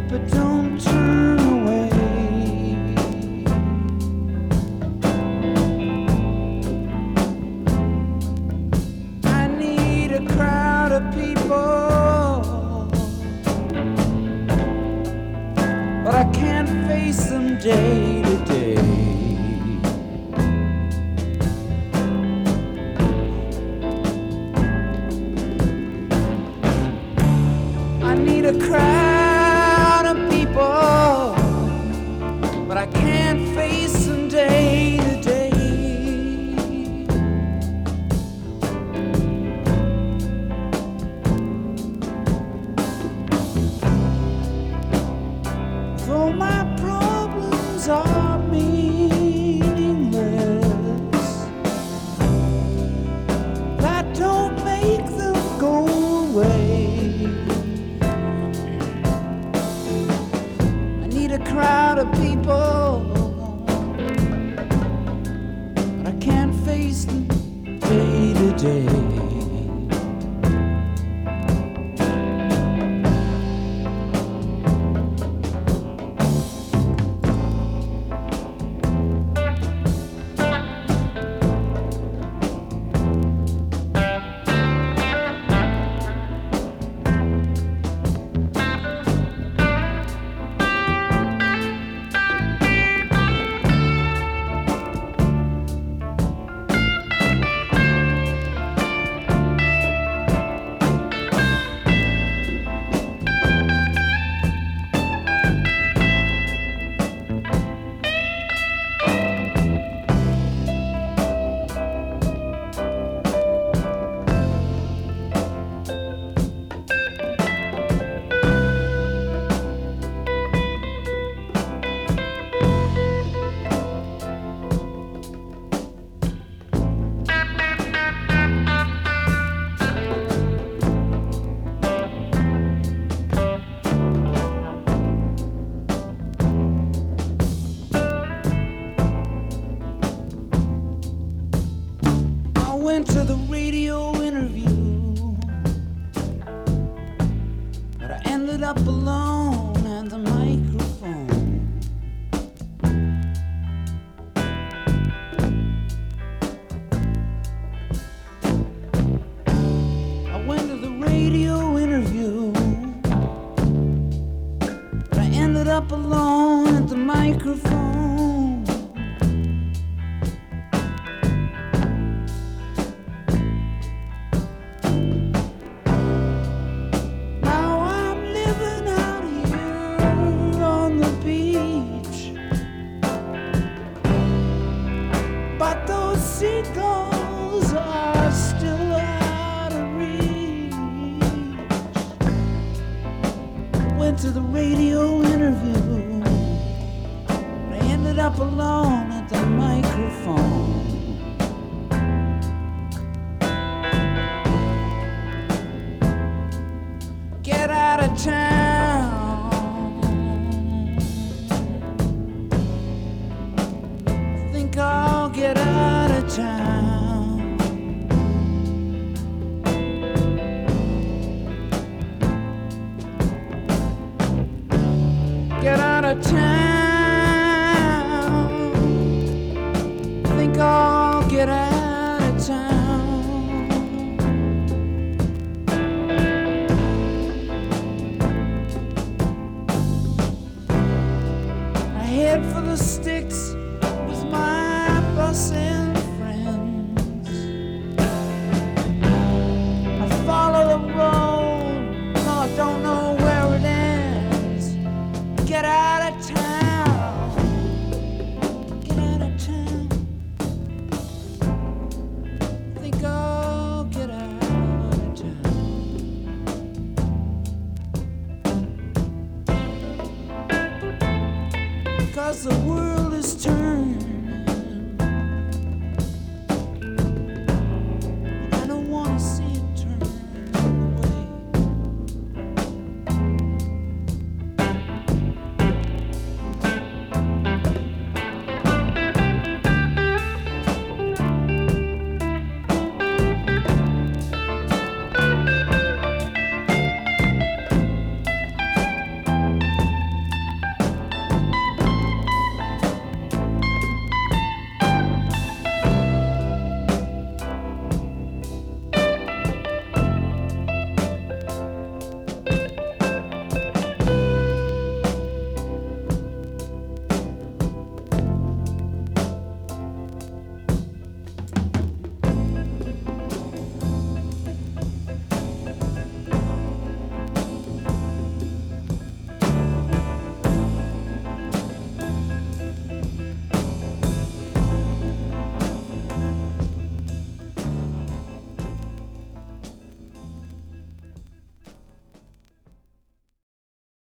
but don't turn away. I need a crowd of people, but I can't face them day to day. I need a crowd of people, but I can't face them day to day. Though my problems are meaningless, that don't make them go away. I need a crowd of people, but I can't face them day to day. I went to the radio interview, but I ended up alone at the microphone. I went to the radio interview, but I ended up alone at the microphone. But those seagulls are still out of reach. Went to the radio interview, but I ended up alone at the microphone. Get out of town. I'll get out of town. Get out of town. Think I'll get out of town. I head for the sticks with my bus and friends. I follow the road, no, I don't know where it ends. Get out of town. Get out of town. Think I'll get out of town. 'Cause the world has turned